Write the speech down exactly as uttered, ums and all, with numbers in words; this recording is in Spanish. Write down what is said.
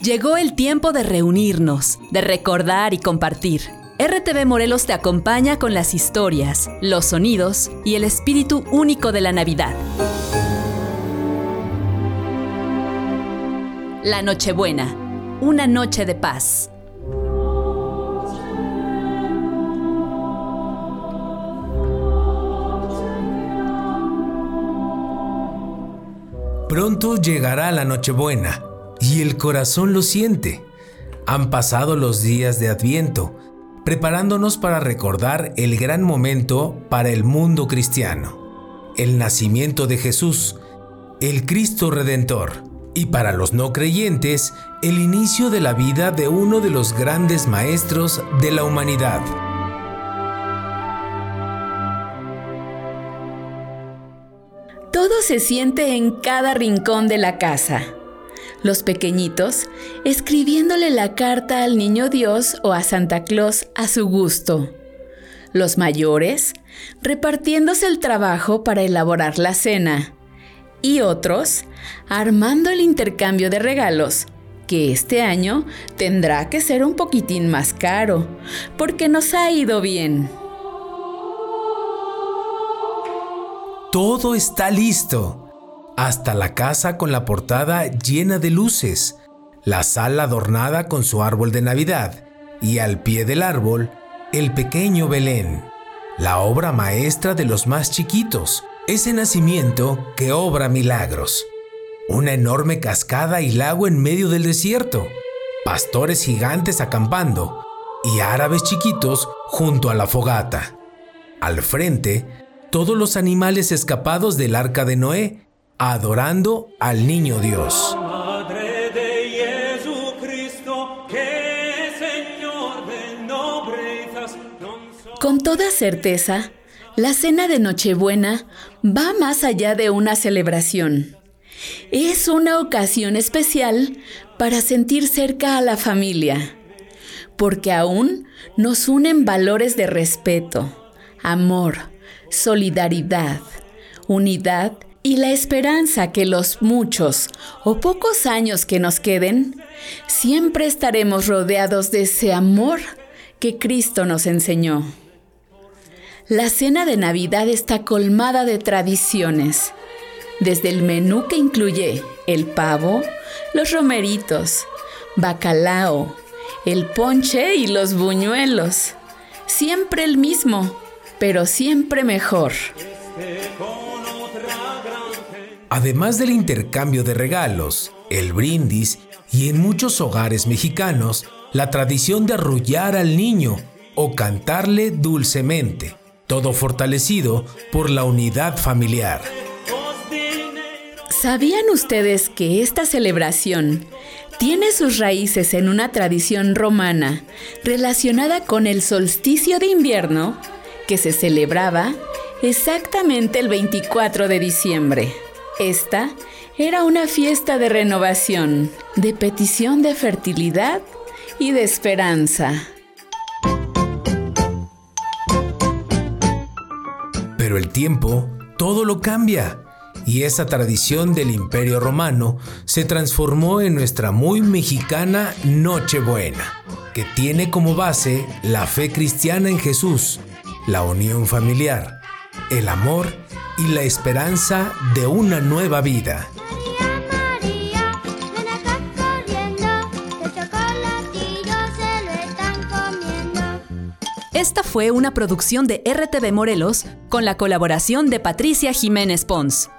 Llegó el tiempo de reunirnos, de recordar y compartir. R T V Morelos te acompaña con las historias, los sonidos y el espíritu único de la Navidad. La Nochebuena, una noche de paz. Pronto llegará la Nochebuena y el corazón lo siente. Han pasado los días de Adviento, preparándonos para recordar el gran momento para el mundo cristiano, el nacimiento de Jesús, el Cristo Redentor, y para los no creyentes, el inicio de la vida de uno de los grandes maestros de la humanidad. Todo se siente en cada rincón de la casa. Los pequeñitos escribiéndole la carta al Niño Dios o a Santa Claus a su gusto. Los mayores repartiéndose el trabajo para elaborar la cena. Y otros armando el intercambio de regalos, que este año tendrá que ser un poquitín más caro, porque nos ha ido bien. Todo está listo. Hasta la casa con la portada llena de luces, la sala adornada con su árbol de Navidad y al pie del árbol, el pequeño Belén, la obra maestra de los más chiquitos, ese nacimiento que obra milagros. Una enorme cascada y lago en medio del desierto, pastores gigantes acampando y árabes chiquitos junto a la fogata. Al frente, todos los animales escapados del arca de Noé, adorando al Niño Dios. Madre de Jesucristo, que Señor de nobrezas. Con toda certeza, la cena de Nochebuena va más allá de una celebración. Es una ocasión especial para sentir cerca a la familia, porque aún nos unen valores de respeto, amor, solidaridad, unidad y la esperanza que los muchos o pocos años que nos queden, siempre estaremos rodeados de ese amor que Cristo nos enseñó. La cena de Navidad está colmada de tradiciones, desde el menú que incluye el pavo, los romeritos, bacalao, el ponche y los buñuelos. Siempre el mismo, pero siempre mejor. Además del intercambio de regalos, el brindis y en muchos hogares mexicanos, la tradición de arrullar al niño o cantarle dulcemente, todo fortalecido por la unidad familiar. ¿Sabían ustedes que esta celebración tiene sus raíces en una tradición romana relacionada con el solsticio de invierno que se celebraba exactamente el veinticuatro de diciembre? Esta era una fiesta de renovación, de petición de fertilidad y de esperanza. Pero el tiempo todo lo cambia, y esa tradición del Imperio Romano se transformó en nuestra muy mexicana Nochebuena, que tiene como base la fe cristiana en Jesús, la unión familiar, el amor y la esperanza de una nueva vida. Esta fue una producción de R T V Morelos con la colaboración de Patricia Jiménez Pons.